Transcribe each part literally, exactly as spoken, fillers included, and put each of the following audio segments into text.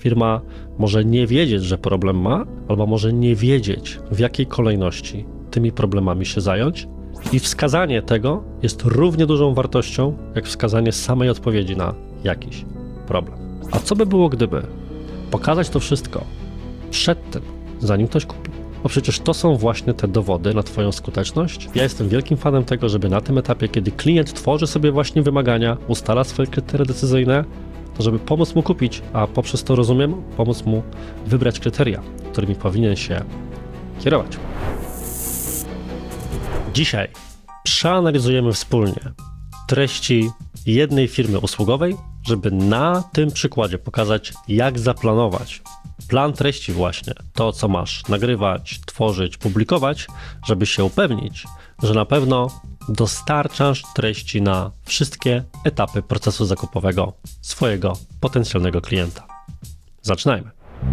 firma może nie wiedzieć, że problem ma, albo może nie wiedzieć, w jakiej kolejności tymi problemami się zająć. I wskazanie tego jest równie dużą wartością, jak wskazanie samej odpowiedzi na jakiś problem. A co by było, gdyby pokazać to wszystko przed tym, zanim ktoś kupi? Bo przecież to są właśnie te dowody na twoją skuteczność. Ja jestem wielkim fanem tego, żeby na tym etapie, kiedy klient tworzy sobie właśnie wymagania, ustala swoje kryteria decyzyjne, to żeby pomóc mu kupić, a poprzez to, rozumiem, pomóc mu wybrać kryteria, którymi powinien się kierować. Dzisiaj przeanalizujemy wspólnie treści jednej firmy usługowej, żeby na tym przykładzie pokazać, jak zaplanować plan treści właśnie, to co masz nagrywać, tworzyć, publikować, żeby się upewnić, że na pewno dostarczasz treści na wszystkie etapy procesu zakupowego swojego potencjalnego klienta. Zaczynajmy.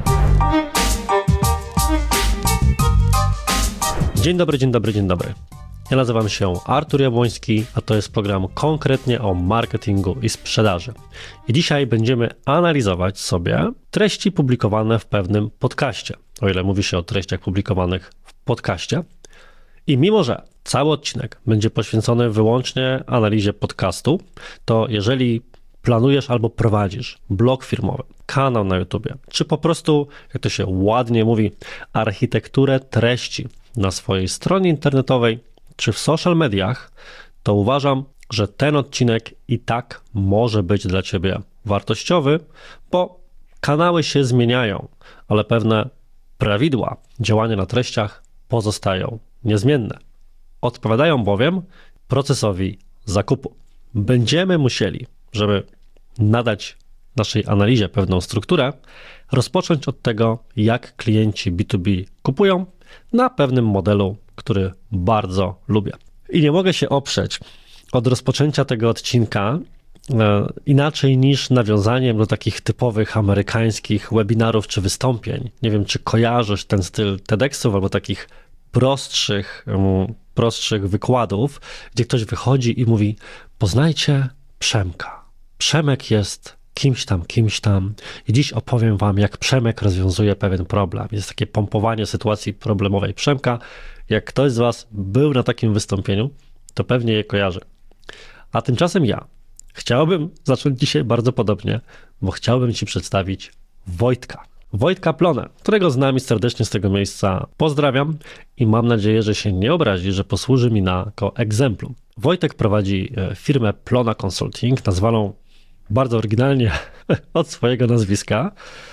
Dzień dobry, dzień dobry, dzień dobry. Ja nazywam się Artur Jabłoński, a to jest program konkretnie o marketingu i sprzedaży. I dzisiaj będziemy analizować sobie treści publikowane w pewnym podcaście, o ile mówi się o treściach publikowanych w podcaście. I mimo że cały odcinek będzie poświęcony wyłącznie analizie podcastu, to jeżeli planujesz albo prowadzisz blog firmowy, kanał na YouTubie, czy po prostu, jak to się ładnie mówi, architekturę treści na swojej stronie internetowej, czy w social mediach, to uważam, że ten odcinek i tak może być dla Ciebie wartościowy, bo kanały się zmieniają, ale pewne prawidła działania na treściach pozostają niezmienne. Odpowiadają bowiem procesowi zakupu. Będziemy musieli, żeby nadać naszej analizie pewną strukturę, rozpocząć od tego, jak klienci B dwa B kupują na pewnym modelu, który bardzo lubię. I nie mogę się oprzeć od rozpoczęcia tego odcinka e, inaczej niż nawiązaniem do takich typowych amerykańskich webinarów czy wystąpień. Nie wiem, czy kojarzysz ten styl TEDxów albo takich prostszych, um, prostszych wykładów, gdzie ktoś wychodzi i mówi: poznajcie Przemka. Przemek jest kimś tam, kimś tam i dziś opowiem wam, jak Przemek rozwiązuje pewien problem. Jest takie pompowanie sytuacji problemowej Przemka. Jak ktoś z was był na takim wystąpieniu, to pewnie je kojarzy. A tymczasem ja chciałbym zacząć dzisiaj bardzo podobnie, bo chciałbym ci przedstawić Wojtka. Wojtka Plonę, którego znam i serdecznie z tego miejsca pozdrawiam i mam nadzieję, że się nie obrazi, że posłuży mi na jako egzemplum. Wojtek prowadzi firmę Plona Consulting, nazwaną bardzo oryginalnie od swojego nazwiska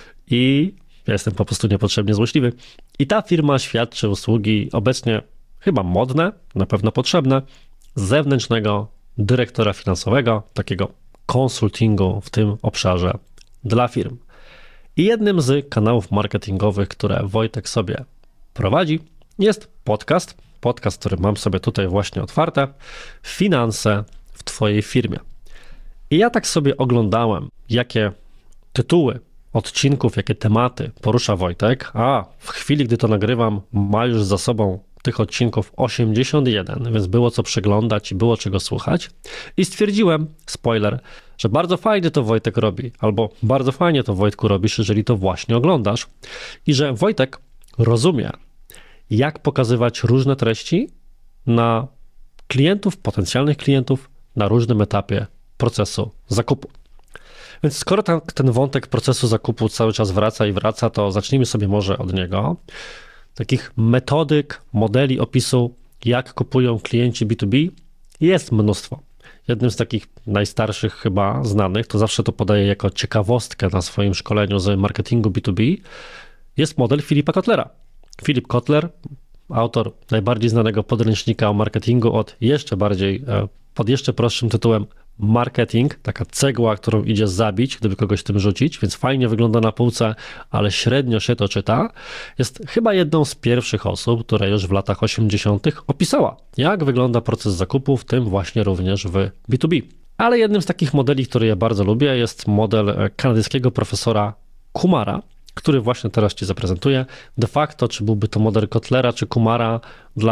i ja jestem po prostu niepotrzebnie złośliwy. I ta firma świadczy usługi obecnie chyba modne, na pewno potrzebne, zewnętrznego dyrektora finansowego, takiego konsultingu w tym obszarze dla firm. I jednym z kanałów marketingowych, które Wojtek sobie prowadzi, jest podcast. Podcast, który mam sobie tutaj właśnie otwarte. Finanse w twojej firmie. I ja tak sobie oglądałem, jakie tytuły odcinków, jakie tematy porusza Wojtek, a w chwili, gdy to nagrywam, ma już za sobą tych odcinków osiemdziesiąt jeden, więc było co przeglądać i było czego słuchać. I stwierdziłem, spoiler, że bardzo fajnie to Wojtek robi, albo bardzo fajnie to Wojtku robisz, jeżeli to właśnie oglądasz. I że Wojtek rozumie, jak pokazywać różne treści na klientów, potencjalnych klientów na różnym etapie procesu zakupu. Więc skoro ten, ten wątek procesu zakupu cały czas wraca i wraca, to zacznijmy sobie może od niego. Takich metodyk, modeli opisu, jak kupują klienci B dwa B, jest mnóstwo. Jednym z takich najstarszych chyba znanych, to zawsze to podaję jako ciekawostkę na swoim szkoleniu z marketingu B dwa B, jest model Philippa Kotlera. Philip Kotler, autor najbardziej znanego podręcznika o marketingu od jeszcze bardziej, pod jeszcze prostszym tytułem Marketing, taka cegła, którą idzie zabić, gdyby kogoś tym rzucić, więc fajnie wygląda na półce, ale średnio się to czyta. Jest chyba jedną z pierwszych osób, która już w latach osiemdziesiątych opisała, jak wygląda proces zakupu, w tym właśnie również w B dwa B. Ale jednym z takich modeli, który ja bardzo lubię, jest model kanadyjskiego profesora Kumara, który właśnie teraz ci zaprezentuję. De facto, czy byłby to model Kotlera czy Kumara, dla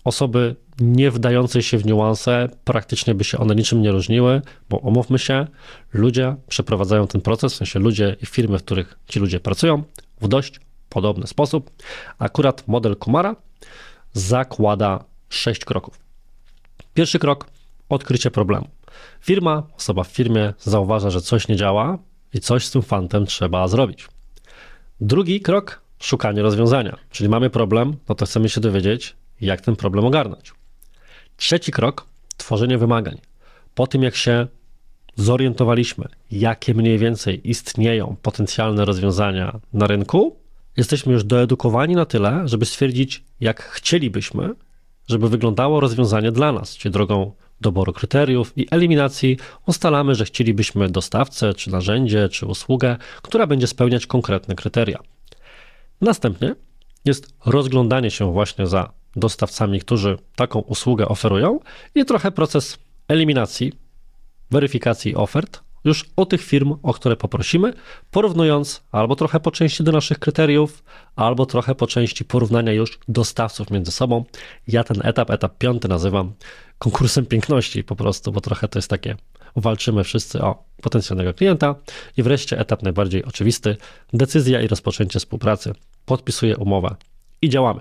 osoby nie wdające się w niuanse, praktycznie by się one niczym nie różniły, bo umówmy się, ludzie przeprowadzają ten proces, w sensie ludzie i firmy, w których ci ludzie pracują, w dość podobny sposób. Akurat model Kumara zakłada sześć kroków. Pierwszy krok, odkrycie problemu. Firma, osoba w firmie zauważa, że coś nie działa i coś z tym fantem trzeba zrobić. Drugi krok, szukanie rozwiązania, czyli mamy problem, no to chcemy się dowiedzieć, jak ten problem ogarnąć. Trzeci krok, tworzenie wymagań. Po tym, jak się zorientowaliśmy, jakie mniej więcej istnieją potencjalne rozwiązania na rynku, jesteśmy już doedukowani na tyle, żeby stwierdzić, jak chcielibyśmy, żeby wyglądało rozwiązanie dla nas, czyli drogą doboru kryteriów i eliminacji ustalamy, że chcielibyśmy dostawcę, czy narzędzie, czy usługę, która będzie spełniać konkretne kryteria. Następnie jest rozglądanie się właśnie za dostawcami, którzy taką usługę oferują i trochę proces eliminacji, weryfikacji ofert już u tych firm, o które poprosimy, porównując albo trochę po części do naszych kryteriów, albo trochę po części porównania już dostawców między sobą. Ja ten etap, etap piąty nazywam konkursem piękności po prostu, bo trochę to jest takie, walczymy wszyscy o potencjalnego klienta. I wreszcie etap najbardziej oczywisty, decyzja i rozpoczęcie współpracy. Podpisuję umowę i działamy.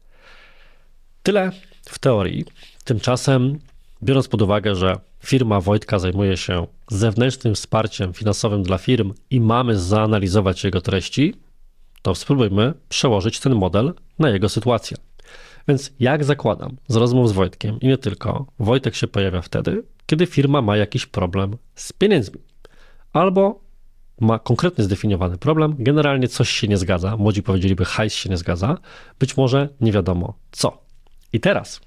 Tyle w teorii. Tymczasem, biorąc pod uwagę, że firma Wojtka zajmuje się zewnętrznym wsparciem finansowym dla firm i mamy zanalizować jego treści, to spróbujmy przełożyć ten model na jego sytuację. Więc jak zakładam z rozmów z Wojtkiem i nie tylko, Wojtek się pojawia wtedy, kiedy firma ma jakiś problem z pieniędzmi albo ma konkretnie zdefiniowany problem, generalnie coś się nie zgadza, młodzi powiedzieliby hajs się nie zgadza, być może nie wiadomo co. I teraz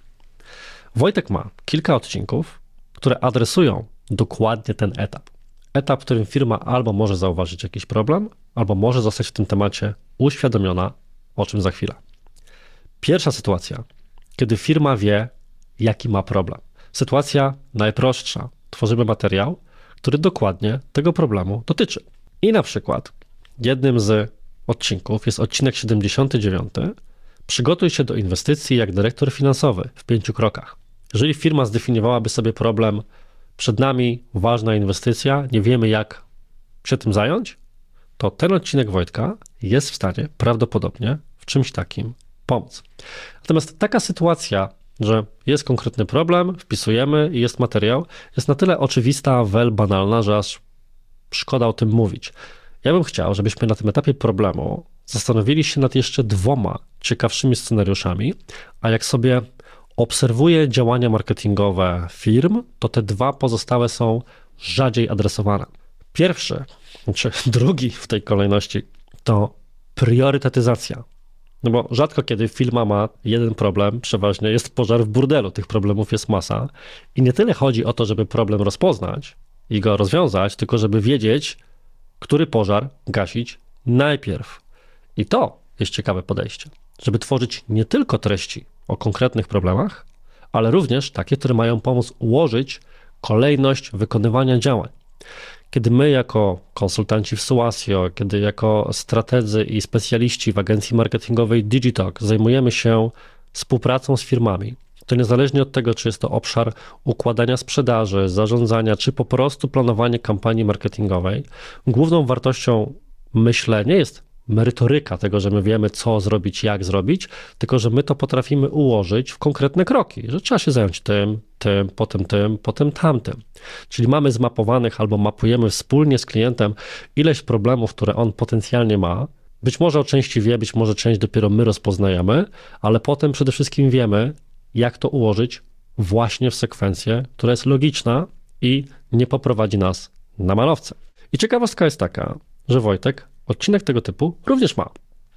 Wojtek ma kilka odcinków, które adresują dokładnie ten etap. Etap, w którym firma albo może zauważyć jakiś problem, albo może zostać w tym temacie uświadomiona, o czym za chwilę. Pierwsza sytuacja, kiedy firma wie, jaki ma problem. Sytuacja najprostsza. Tworzymy materiał, który dokładnie tego problemu dotyczy. I na przykład jednym z odcinków jest odcinek siedemdziesiąty dziewiąty. Przygotuj się do inwestycji jak dyrektor finansowy w pięciu krokach. Jeżeli firma zdefiniowałaby sobie problem, przed nami ważna inwestycja, nie wiemy jak się tym zająć, to ten odcinek Wojtka jest w stanie prawdopodobnie w czymś takim pomóc. Natomiast taka sytuacja, że jest konkretny problem, wpisujemy i jest materiał, jest na tyle oczywista, wel banalna, że aż szkoda o tym mówić. Ja bym chciał, żebyśmy na tym etapie problemu zastanowili się nad jeszcze dwoma ciekawszymi scenariuszami, a jak sobie obserwuję działania marketingowe firm, to te dwa pozostałe są rzadziej adresowane. Pierwszy, czy drugi w tej kolejności, to priorytetyzacja. No bo rzadko kiedy firma ma jeden problem, przeważnie jest pożar w burdelu, tych problemów jest masa i nie tyle chodzi o to, żeby problem rozpoznać i go rozwiązać, tylko żeby wiedzieć, który pożar gasić najpierw. I to jest ciekawe podejście, żeby tworzyć nie tylko treści o konkretnych problemach, ale również takie, które mają pomóc ułożyć kolejność wykonywania działań. Kiedy my jako konsultanci w Suasio, kiedy jako strategzy i specjaliści w agencji marketingowej Digitalk zajmujemy się współpracą z firmami, to niezależnie od tego, czy jest to obszar układania sprzedaży, zarządzania, czy po prostu planowanie kampanii marketingowej, główną wartością, myślę, nie jest merytoryka tego, że my wiemy, co zrobić, jak zrobić, tylko że my to potrafimy ułożyć w konkretne kroki, że trzeba się zająć tym, tym, potem tym, potem tamtym. Czyli mamy zmapowanych albo mapujemy wspólnie z klientem ileś problemów, które on potencjalnie ma. Być może o części wie, być może część dopiero my rozpoznajemy, ale potem przede wszystkim wiemy, jak to ułożyć właśnie w sekwencję, która jest logiczna i nie poprowadzi nas na manowce. I ciekawostka jest taka, że Wojtek odcinek tego typu również ma.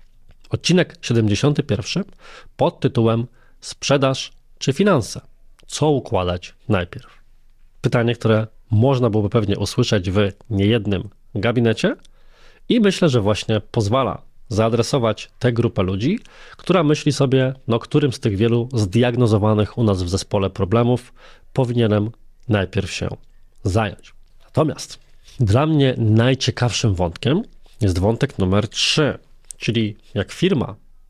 Odcinek siedemdziesiąty pierwszy pod tytułem Sprzedaż czy finanse? Co układać najpierw? Pytanie, które można byłoby pewnie usłyszeć w niejednym gabinecie i myślę, że właśnie pozwala zaadresować tę grupę ludzi, która myśli sobie, no którym z tych wielu zdiagnozowanych u nas w zespole problemów powinienem najpierw się zająć. Natomiast dla mnie najciekawszym wątkiem jest wątek numer trzy, czyli jak firma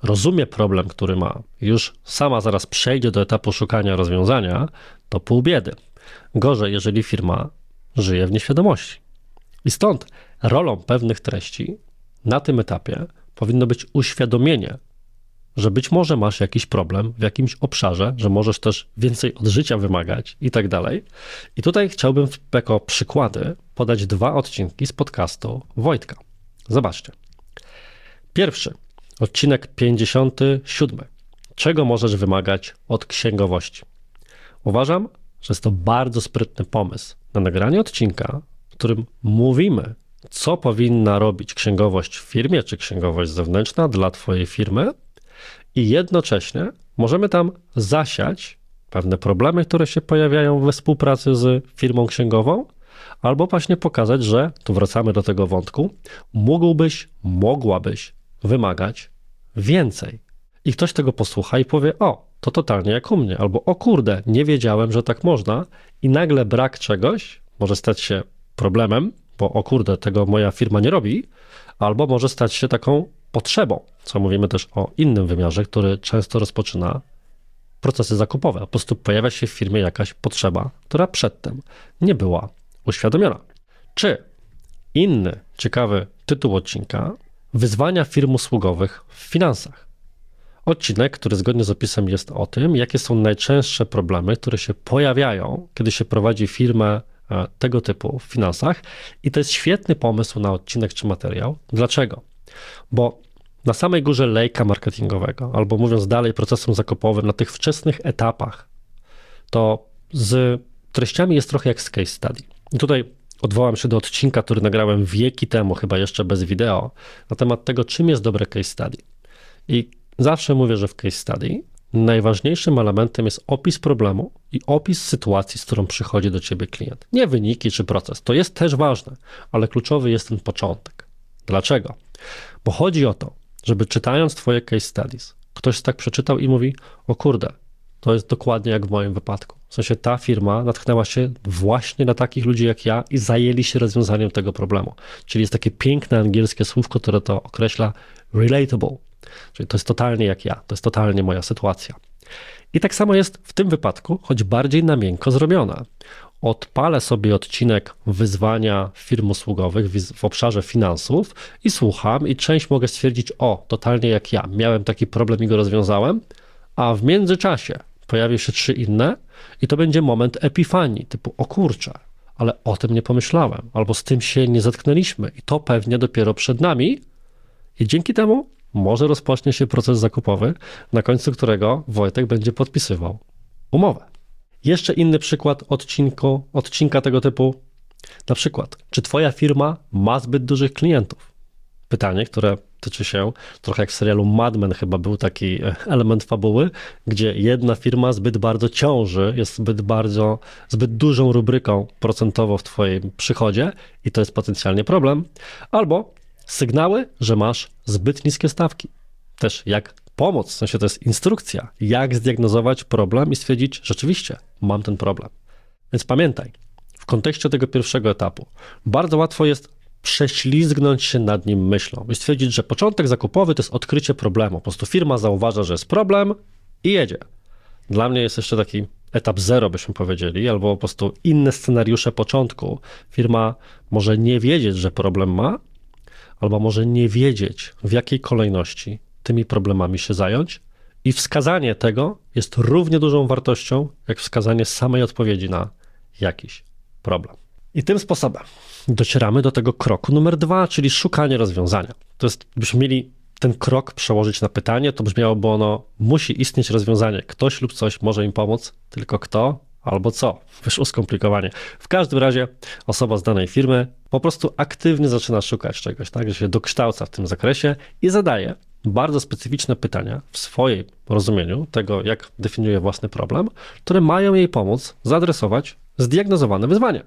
rozumie problem, który ma, już sama zaraz przejdzie do etapu szukania rozwiązania, to pół biedy. Gorzej, jeżeli firma żyje w nieświadomości. I stąd rolą pewnych treści na tym etapie powinno być uświadomienie, że być może masz jakiś problem w jakimś obszarze, że możesz też więcej od życia wymagać i tak dalej. I tutaj chciałbym jako przykłady podać dwa odcinki z podcastu Wojtka. Zobaczcie. Pierwszy, odcinek pięćdziesiąty siódmy. Czego możesz wymagać od księgowości? Uważam, że jest to bardzo sprytny pomysł na nagranie odcinka, w którym mówimy, co powinna robić księgowość w firmie, czy księgowość zewnętrzna dla twojej firmy, i jednocześnie możemy tam zasiać pewne problemy, które się pojawiają we współpracy z firmą księgową, albo właśnie pokazać, że, tu wracamy do tego wątku, mógłbyś, mogłabyś wymagać więcej. I ktoś tego posłucha i powie, o, to totalnie jak u mnie, albo o kurde, nie wiedziałem, że tak można, i nagle brak czegoś może stać się problemem, bo o kurde, tego moja firma nie robi, albo może stać się taką potrzebą, co mówimy też o innym wymiarze, który często rozpoczyna procesy zakupowe. Po prostu pojawia się w firmie jakaś potrzeba, która przedtem nie była uświadomiona. Czy inny ciekawy tytuł odcinka: wyzwania firm usługowych w finansach. Odcinek, który zgodnie z opisem jest o tym, jakie są najczęstsze problemy, które się pojawiają, kiedy się prowadzi firmę tego typu w finansach, i to jest świetny pomysł na odcinek czy materiał. Dlaczego? Bo na samej górze lejka marketingowego, albo mówiąc dalej procesem zakupowym, na tych wczesnych etapach, to z treściami jest trochę jak z case study. I tutaj odwołam się do odcinka, który nagrałem wieki temu, chyba jeszcze bez wideo, na temat tego, czym jest dobre case study. I zawsze mówię, że w case study najważniejszym elementem jest opis problemu i opis sytuacji, z którą przychodzi do ciebie klient. Nie wyniki czy proces, to jest też ważne, ale kluczowy jest ten początek. Dlaczego? Bo chodzi o to, żeby czytając twoje case studies, ktoś tak przeczytał i mówi, o kurde, to jest dokładnie jak w moim wypadku. W sensie ta firma natknęła się właśnie na takich ludzi jak ja i zajęli się rozwiązaniem tego problemu. Czyli jest takie piękne angielskie słówko, które to określa relatable. Czyli to jest totalnie jak ja, to jest totalnie moja sytuacja. I tak samo jest w tym wypadku, choć bardziej na miękko zrobione. Odpalę sobie odcinek wyzwania firm usługowych w obszarze finansów i słucham, i część mogę stwierdzić, o, totalnie jak ja, miałem taki problem i go rozwiązałem, a w międzyczasie pojawią się trzy inne i to będzie moment epifanii, typu, o kurczę, ale o tym nie pomyślałem, albo z tym się nie zetknęliśmy i to pewnie dopiero przed nami, i dzięki temu może rozpocznie się proces zakupowy, na końcu którego Wojtek będzie podpisywał umowę. Jeszcze inny przykład odcinku, odcinka tego typu. Na przykład, czy twoja firma ma zbyt dużych klientów? Pytanie, które tyczy się, trochę jak w serialu Mad Men chyba był taki element fabuły, gdzie jedna firma zbyt bardzo ciąży, jest zbyt bardzo, zbyt dużą rubryką procentowo w twoim przychodzie i to jest potencjalnie problem. Albo sygnały, że masz zbyt niskie stawki. Też jak pomóc, w sensie to jest instrukcja, jak zdiagnozować problem i stwierdzić, rzeczywiście mam ten problem. Więc pamiętaj, w kontekście tego pierwszego etapu bardzo łatwo jest prześlizgnąć się nad nim myślą i stwierdzić, że początek zakupowy to jest odkrycie problemu. Po prostu firma zauważa, że jest problem i jedzie. Dla mnie jest jeszcze taki etap zero, byśmy powiedzieli, albo po prostu inne scenariusze początku. Firma może nie wiedzieć, że problem ma, albo może nie wiedzieć, w jakiej kolejności tymi problemami się zająć, i wskazanie tego jest równie dużą wartością, jak wskazanie samej odpowiedzi na jakiś problem. I tym sposobem docieramy do tego kroku numer dwa, czyli szukanie rozwiązania. To jest, gdybyśmy mieli ten krok przełożyć na pytanie, to brzmiałoby ono, musi istnieć rozwiązanie. Ktoś lub coś może im pomóc, tylko kto albo co. Wyszło skomplikowanie. W każdym razie osoba z danej firmy po prostu aktywnie zaczyna szukać czegoś, tak, że się dokształca w tym zakresie i zadaje bardzo specyficzne pytania w swoim rozumieniu tego, jak definiuje własny problem, które mają jej pomóc zaadresować zdiagnozowane wyzwanie.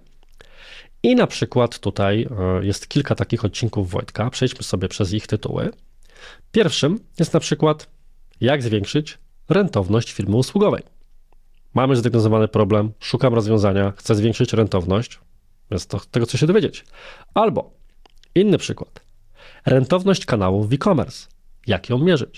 I na przykład tutaj jest kilka takich odcinków Wojtka, przejdźmy sobie przez ich tytuły. Pierwszym jest na przykład, jak zwiększyć rentowność firmy usługowej. Mamy zdiagnozowany problem, szukam rozwiązania, chcę zwiększyć rentowność, więc to tego chcę się dowiedzieć. Albo inny przykład, rentowność kanałów w e-commerce. Jak ją mierzyć?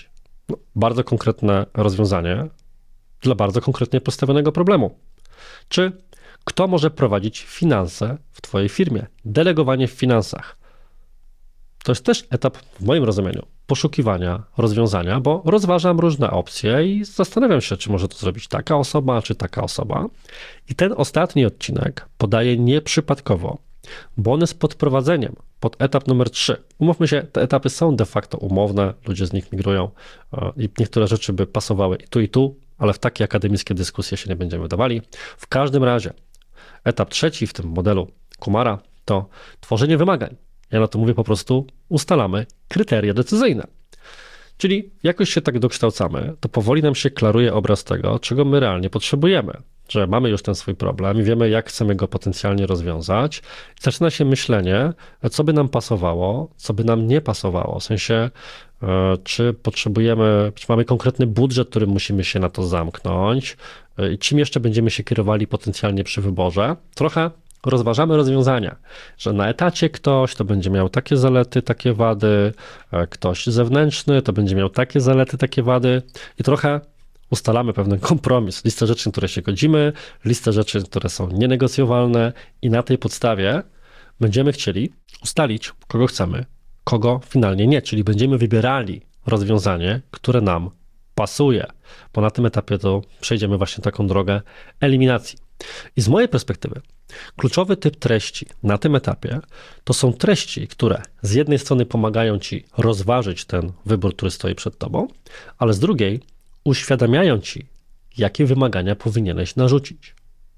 No, bardzo konkretne rozwiązanie dla bardzo konkretnie postawionego problemu. Czy kto może prowadzić finanse w Twojej firmie? Delegowanie w finansach. To jest też etap, w moim rozumieniu, poszukiwania rozwiązania, bo rozważam różne opcje i zastanawiam się, czy może to zrobić taka osoba, czy taka osoba. I ten ostatni odcinek podaje nieprzypadkowo bonus pod prowadzeniem, pod etap numer trzy. Umówmy się, te etapy są de facto umowne, ludzie z nich migrują i niektóre rzeczy by pasowały i tu, i tu, ale w takie akademickie dyskusje się nie będziemy wdawali. W każdym razie etap trzeci w tym modelu Kumara to tworzenie wymagań. Ja na to mówię po prostu, ustalamy kryteria decyzyjne. Czyli jakoś się tak dokształcamy, to powoli nam się klaruje obraz tego, czego my realnie potrzebujemy. Że mamy już ten swój problem i wiemy, jak chcemy go potencjalnie rozwiązać. I zaczyna się myślenie, co by nam pasowało, co by nam nie pasowało. W sensie, czy potrzebujemy, czy mamy konkretny budżet, którym musimy się na to zamknąć i czym jeszcze będziemy się kierowali potencjalnie przy wyborze. Trochę rozważamy rozwiązania, że na etacie ktoś to będzie miał takie zalety, takie wady, ktoś zewnętrzny to będzie miał takie zalety, takie wady i trochę ustalamy pewien kompromis, listę rzeczy, na które się godzimy, listę rzeczy, które są nienegocjowalne i na tej podstawie będziemy chcieli ustalić, kogo chcemy, kogo finalnie nie, czyli będziemy wybierali rozwiązanie, które nam pasuje, bo na tym etapie to przejdziemy właśnie taką drogę eliminacji. I z mojej perspektywy kluczowy typ treści na tym etapie to są treści, które z jednej strony pomagają Ci rozważyć ten wybór, który stoi przed Tobą, ale z drugiej uświadamiają Ci, jakie wymagania powinieneś narzucić.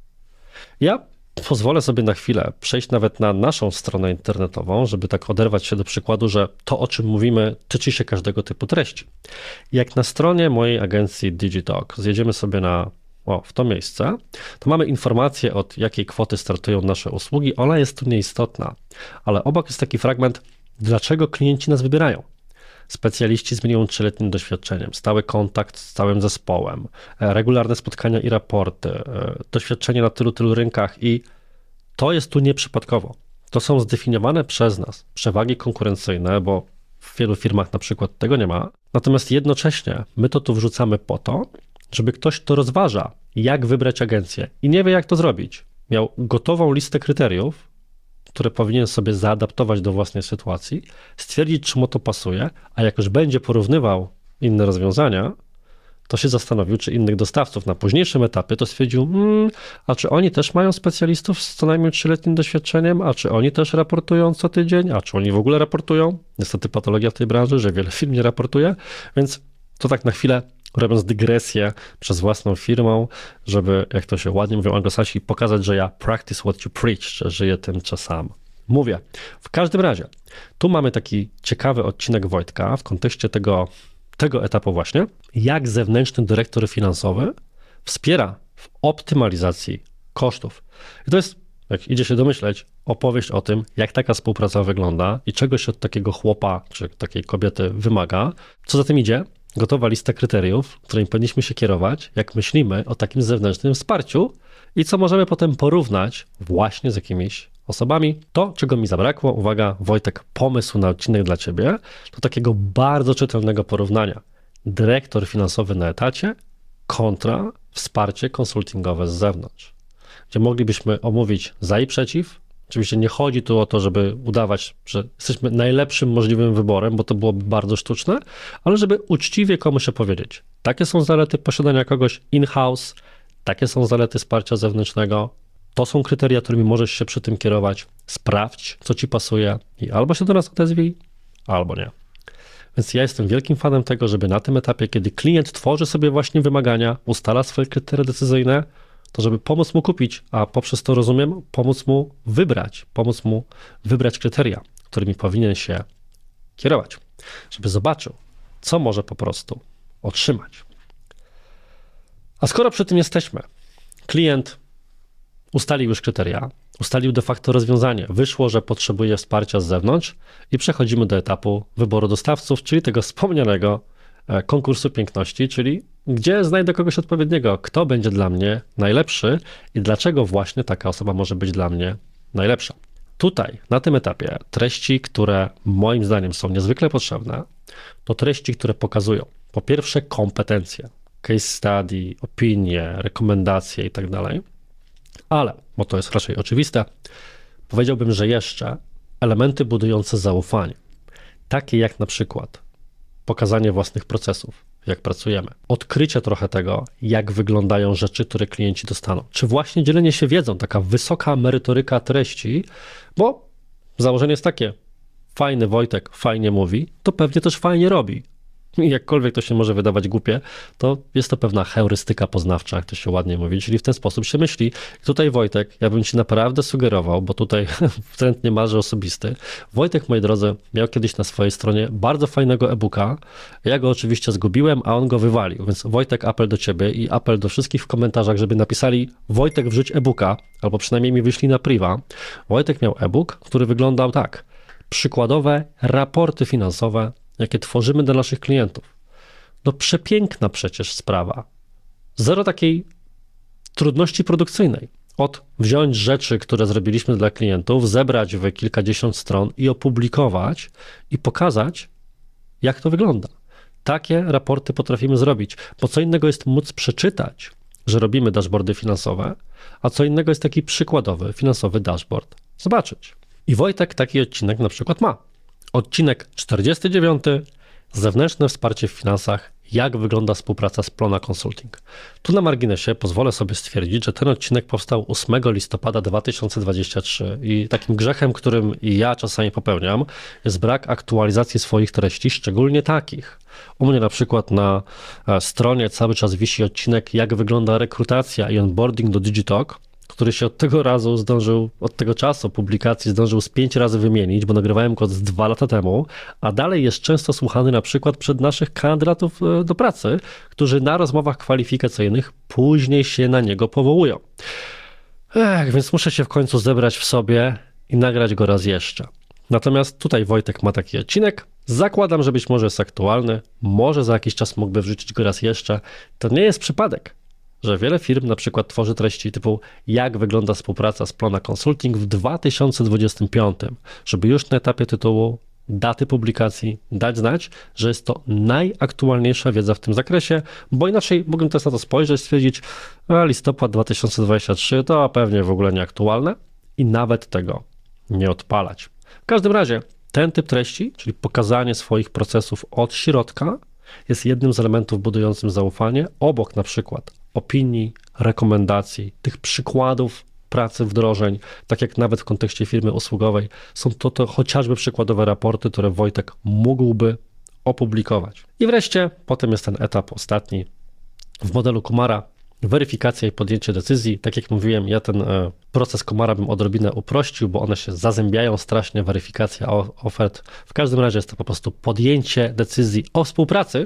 Ja pozwolę sobie na chwilę przejść nawet na naszą stronę internetową, żeby tak oderwać się do przykładu, że to, o czym mówimy, tyczy się każdego typu treści. Jak na stronie mojej agencji Digitalk zjedziemy sobie na o, w to miejsce, to mamy informację, od jakiej kwoty startują nasze usługi. Ona jest tu nieistotna, ale obok jest taki fragment, dlaczego klienci nas wybierają. Specjaliści z minimum trzyletnim doświadczeniem, stały kontakt z całym zespołem, regularne spotkania i raporty, doświadczenie na tylu, tylu rynkach i to jest tu nieprzypadkowo. To są zdefiniowane przez nas przewagi konkurencyjne, bo w wielu firmach na przykład tego nie ma. Natomiast jednocześnie my to tu wrzucamy po to, żeby ktoś, kto rozważa, jak wybrać agencję i nie wie, jak to zrobić, miał gotową listę kryteriów, które powinien sobie zaadaptować do własnej sytuacji, stwierdzić, czy mu to pasuje, a jak już będzie porównywał inne rozwiązania, to się zastanowił, czy innych dostawców na późniejszym etapie, to stwierdził, hmm, a czy oni też mają specjalistów z co najmniej trzyletnim doświadczeniem, a czy oni też raportują co tydzień, a czy oni w ogóle raportują? Niestety patologia w tej branży, że wiele firm nie raportuje, więc to tak na chwilę robiąc dygresję przez własną firmą, żeby, jak to się ładnie mówią anglosasi, pokazać, że ja practice what you preach, że żyję tym, co sam mówię. W każdym razie, tu mamy taki ciekawy odcinek Wojtka w kontekście tego, tego etapu właśnie, jak zewnętrzny dyrektor finansowy wspiera w optymalizacji kosztów. I to jest, jak idzie się domyśleć, opowieść o tym, jak taka współpraca wygląda i czego się od takiego chłopa czy takiej kobiety wymaga. Co za tym idzie? Gotowa lista kryteriów, którymi powinniśmy się kierować, jak myślimy o takim zewnętrznym wsparciu i co możemy potem porównać właśnie z jakimiś osobami. To, czego mi zabrakło, uwaga, Wojtek, pomysł na odcinek dla Ciebie, to takiego bardzo czytelnego porównania. Dyrektor finansowy na etacie kontra wsparcie konsultingowe z zewnątrz, gdzie moglibyśmy omówić za i przeciw. Oczywiście nie chodzi tu o to, żeby udawać, że jesteśmy najlepszym możliwym wyborem, bo to byłoby bardzo sztuczne, ale żeby uczciwie komuś opowiedzieć. Takie są zalety posiadania kogoś in-house, takie są zalety wsparcia zewnętrznego, to są kryteria, którymi możesz się przy tym kierować. Sprawdź, co Ci pasuje i albo się do nas odezwij, albo nie. Więc ja jestem wielkim fanem tego, żeby na tym etapie, kiedy klient tworzy sobie właśnie wymagania, ustala swoje kryteria decyzyjne, to żeby pomóc mu kupić, a poprzez to rozumiem, pomóc mu wybrać, pomóc mu wybrać kryteria, którymi powinien się kierować, żeby zobaczył, co może po prostu otrzymać. A skoro przy tym jesteśmy, klient ustalił już kryteria, ustalił de facto rozwiązanie, wyszło, że potrzebuje wsparcia z zewnątrz i przechodzimy do etapu wyboru dostawców, czyli tego wspomnianego konkursu piękności, czyli gdzie znajdę kogoś odpowiedniego, kto będzie dla mnie najlepszy i dlaczego właśnie taka osoba może być dla mnie najlepsza. tutaj, na tym etapie, treści, które moim zdaniem są niezwykle potrzebne, to treści, które pokazują po pierwsze kompetencje, case study, opinie, rekomendacje i tak dalej, ale, bo to jest raczej oczywiste, powiedziałbym, że jeszcze elementy budujące zaufanie, takie jak na przykład pokazanie własnych procesów, jak pracujemy, odkrycie trochę tego, jak wyglądają rzeczy, które klienci dostaną, czy właśnie dzielenie się wiedzą, taka wysoka merytoryka treści, bo założenie jest takie, fajny Wojtek fajnie mówi, to pewnie też fajnie robi. I jakkolwiek to się może wydawać głupie, to jest to pewna heurystyka poznawcza, jak to się ładnie mówi, czyli w ten sposób się myśli. I tutaj Wojtek, ja bym ci naprawdę sugerował, bo tutaj trend niemalże osobisty. Wojtek, moi drodzy, miał kiedyś na swojej stronie bardzo fajnego e-booka. Ja go oczywiście zgubiłem, a on go wywalił, więc Wojtek, apel do ciebie i apel do wszystkich w komentarzach, żeby napisali Wojtek wrzuć e-booka, albo przynajmniej mi wyślij na priwa. Wojtek miał e-book, który wyglądał tak. Przykładowe raporty finansowe, jakie tworzymy dla naszych klientów. No przepiękna przecież sprawa. Zero takiej trudności produkcyjnej. Od wziąć rzeczy, które zrobiliśmy dla klientów, zebrać w kilkadziesiąt stron i opublikować i pokazać, jak to wygląda. Takie raporty potrafimy zrobić, bo co innego jest móc przeczytać, że robimy dashboardy finansowe, a co innego jest taki przykładowy finansowy dashboard zobaczyć. I Wojtek taki odcinek na przykład ma. Odcinek czterdziesty dziewiąty. Zewnętrzne wsparcie w finansach. Jak wygląda współpraca z Plona Consulting. Tu na marginesie pozwolę sobie stwierdzić, że ten odcinek powstał ósmego listopada dwa tysiące dwudziestego trzeciego i takim grzechem, którym i ja czasami popełniam, jest brak aktualizacji swoich treści, szczególnie takich. U mnie na przykład na stronie cały czas wisi odcinek, jak wygląda rekrutacja i onboarding do Digitalk, który się od tego razu zdążył, od tego czasu publikacji zdążył z pięć razy wymienić, bo nagrywałem go z dwa lata temu, a dalej jest często słuchany na przykład przed naszych kandydatów do pracy, którzy na rozmowach kwalifikacyjnych później się na niego powołują. Ech, więc muszę się w końcu zebrać w sobie i nagrać go raz jeszcze. Natomiast tutaj Wojtek ma taki odcinek, zakładam, że być może jest aktualny, może za jakiś czas mógłby wrzucić go raz jeszcze. To nie jest przypadek, że wiele firm na przykład tworzy treści typu jak wygląda współpraca z Plona Consulting w dwa tysiące dwudziestym piątym, żeby już na etapie tytułu, daty publikacji dać znać, że jest to najaktualniejsza wiedza w tym zakresie, bo inaczej mógłbym też na to spojrzeć, stwierdzić, a listopad dwa tysiące dwudziesty trzeci to pewnie w ogóle nieaktualne i nawet tego nie odpalać. W każdym razie ten typ treści, czyli pokazanie swoich procesów od środka, jest jednym z elementów budującym zaufanie, obok na przykład opinii, rekomendacji, tych przykładów pracy, wdrożeń, tak jak nawet w kontekście firmy usługowej, są to, to chociażby przykładowe raporty, które Wojtek mógłby opublikować. I wreszcie potem jest ten etap ostatni w modelu Kumara, weryfikacja i podjęcie decyzji. Tak jak mówiłem, ja ten proces Kumara bym odrobinę uprościł, bo one się zazębiają strasznie, weryfikacja ofert. W każdym razie jest to po prostu podjęcie decyzji o współpracy,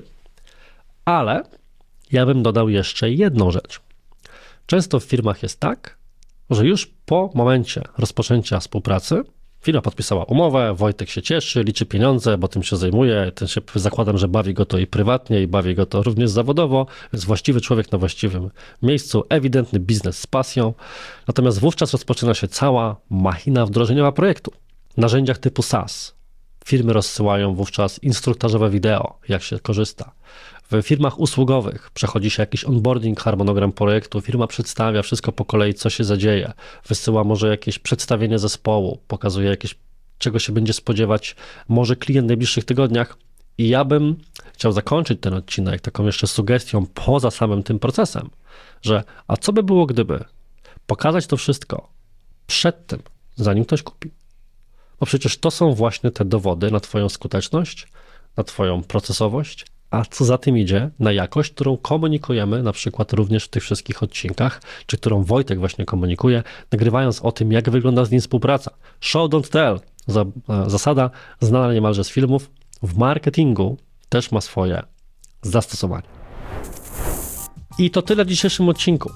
ale ja bym dodał jeszcze jedną rzecz. Często w firmach jest tak, że już po momencie rozpoczęcia współpracy firma podpisała umowę, Wojtek się cieszy, liczy pieniądze, bo tym się zajmuje, ten się, zakładam, że bawi go to i prywatnie, i bawi go to również zawodowo, więc właściwy człowiek na właściwym miejscu, ewidentny biznes z pasją. Natomiast wówczas rozpoczyna się cała machina wdrożeniowa projektu. W narzędziach typu SaaS firmy rozsyłają wówczas instruktażowe wideo, jak się korzysta. W firmach usługowych przechodzi się jakiś onboarding, harmonogram projektu, firma przedstawia wszystko po kolei, co się zadzieje, wysyła może jakieś przedstawienie zespołu, pokazuje jakieś, czego się będzie spodziewać może klient w najbliższych tygodniach. I ja bym chciał zakończyć ten odcinek taką jeszcze sugestią poza samym tym procesem, że a co by było, gdyby pokazać to wszystko przed tym, zanim ktoś kupi? Bo przecież to są właśnie te dowody na twoją skuteczność, na twoją procesowość, a co za tym idzie, na jakość, którą komunikujemy na przykład również w tych wszystkich odcinkach, czy którą Wojtek właśnie komunikuje, nagrywając o tym, jak wygląda z nim współpraca. Show, don't tell. Zasada znana niemalże z filmów. W marketingu też ma swoje zastosowanie. I to tyle w dzisiejszym odcinku.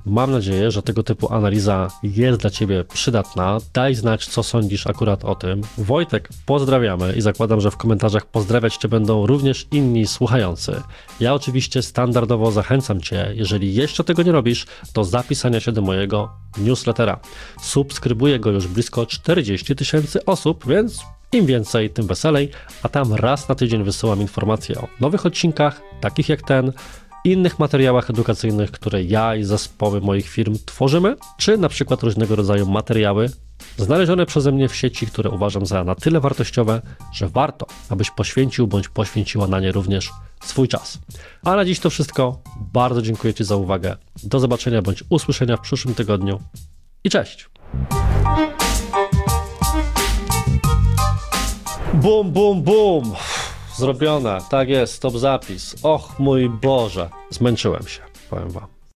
Mam nadzieję, że tego typu analiza jest dla Ciebie przydatna. Daj znać, co sądzisz akurat o tym. Wojtek, pozdrawiamy i zakładam, że w komentarzach pozdrawiać Cię będą również inni słuchający. Ja oczywiście standardowo zachęcam Cię, jeżeli jeszcze tego nie robisz, do zapisania się do mojego newslettera. Subskrybuje go już blisko czterdzieści tysięcy osób, więc im więcej, tym weselej, a tam raz na tydzień wysyłam informacje o nowych odcinkach, takich jak ten, innych materiałach edukacyjnych, które ja i zespoły moich firm tworzymy, czy na przykład różnego rodzaju materiały znalezione przeze mnie w sieci, które uważam za na tyle wartościowe, że warto, abyś poświęcił bądź poświęciła na nie również swój czas. A na dziś to wszystko. Bardzo dziękuję Ci za uwagę. Do zobaczenia bądź usłyszenia w przyszłym tygodniu i cześć! Bum, bum, bum! Zrobione, tak jest, stop zapis. Och mój Boże, zmęczyłem się, powiem Wam.